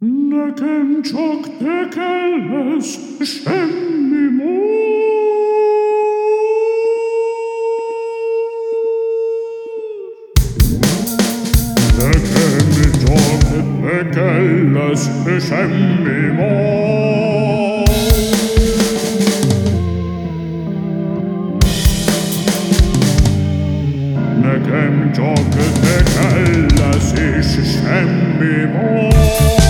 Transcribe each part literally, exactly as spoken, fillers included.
Nekem csak te kell lesz, semmi more. Nekem csak te kell lesz, semmi more. Nekem csak te kell lesz, és semmi more.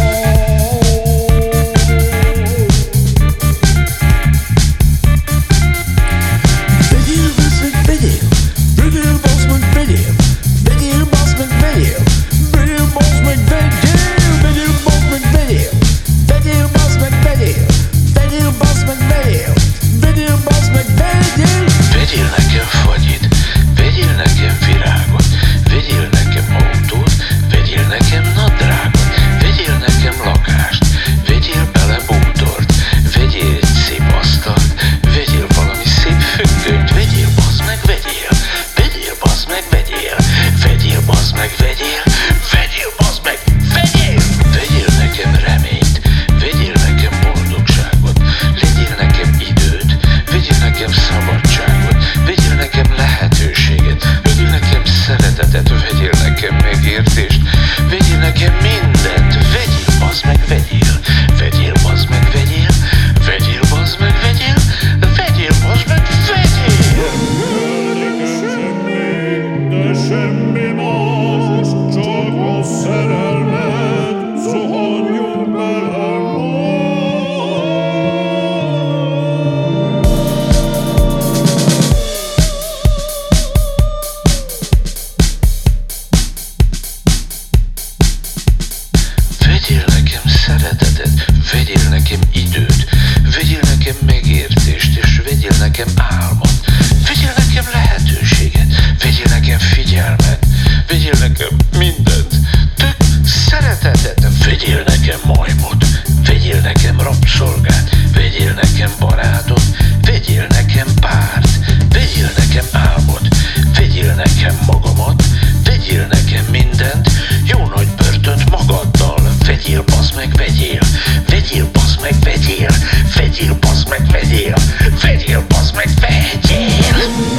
Vegyél nekem szeretetet, vegyél nekem időt, vegyél nekem megértést, és vegyél nekem álmot. Vegyél nekem lehetőséget, vegyél nekem figyelmet, vegyél nekem mindent, tök szeretetet. Vegyél nekem majmot, vegyél nekem rabszolgát, vegyél nekem barátot, vegyél nekem párt, vegyél nekem álmot, vegyél nekem magamat, vegyél nekem mindent, jó nagy börtönt magaddal. Vegyél, bazd meg, vegyél, vegyél, bazd meg, vegyél, vegyél, bazd meg, vegyél, vegyél, bazd meg, vegyél.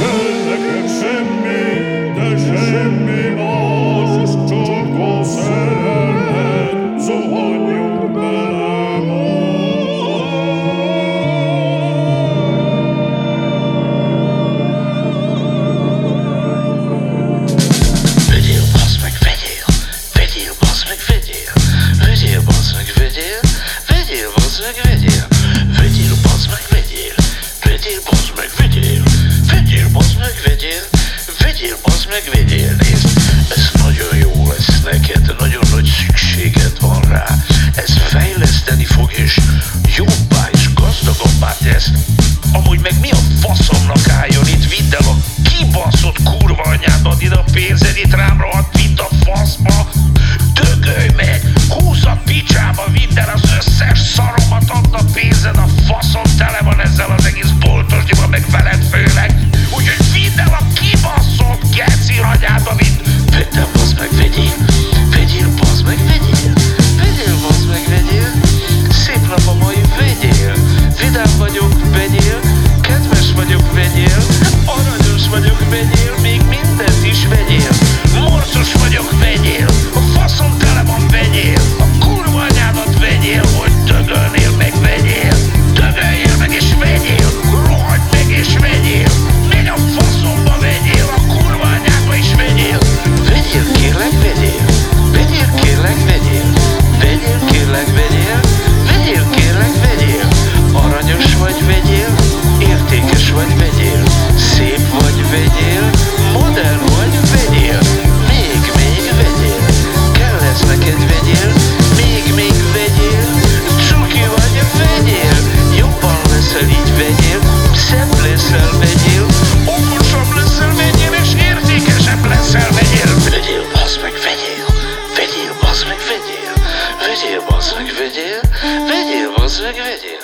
Nekem semmi, de semmi más, csak a szerelmet, zuhanjunk bele most. Vegyél, bazd meg, vegyél, vegyél, bazd meg, vegyél. Vegyél, bazd meg, vegyél, vegyél, bazd meg, vegyél, vegyél, bazd meg, vegyél, vegyél, bazd meg, vegyél, vegyél, bazd meg, vegyél, vegyél, bazd meg, vegyél. Nézd, ez nagyon jó lesz neked, nagyon nagy szükséged van rá, ez fejleszteni fog, és jobbá és gazdagabbá tesz. Amúgy meg mi a faszomnak álljon itt, vidd el a kibaszott kurva anyádat, ide a pénzed, itt rám rohadt, vidd a faszba, dögölj meg, húzz a picsába, vidd el az összes szaromat, add a pénzed, a faszom tele van ezzel az egész boltosnyival, meg veled főleg, úgyhogy vidd el a kibaszott geci anyába, vidd, vidd el, bazd meg, vegyél, vegyél, bazd meg, vegyél, vegyél, bazd meg, vegyél, szép nap a mai, vegyél, vidám vagyok, vegyél, kedves vagyok, vegyél, aranyos vagyok, vegyél, még mindent is vegyél, morcos vagyok, vegyél, a faszom tele van, vegyél, a kurva anyádat vegyél, hogy dögölnél meg, vegyél, dögöljél meg és vegyél, rohadj meg és vegyél, menj a faszomba, vegyél, a kurva anyádba is vegyél, vegyél, kérlek, vegyél, vegyél, kérlek, vegyél, vegyél, kérlek, vegyél, vegyél, kérlek, vegyél, aranyos vagy, vegyél, értékes vagy, vegyél, szép vagy, vegyél, modern vagy, vegyél, még, még vegyél, kell ez neked, vegyél, még, még vegyél, cuki vagy, vegyél, jobban leszel, így vegyél, szebb leszel, vegyél, okosabb leszel, vegyél, és értékesebb leszel, vegyél. Vegyél, bazd meg, vegyél, vegyél, bazd meg, vegyél, vegyél, bazd meg, vegyél, vegyél, bazd meg, vegyél.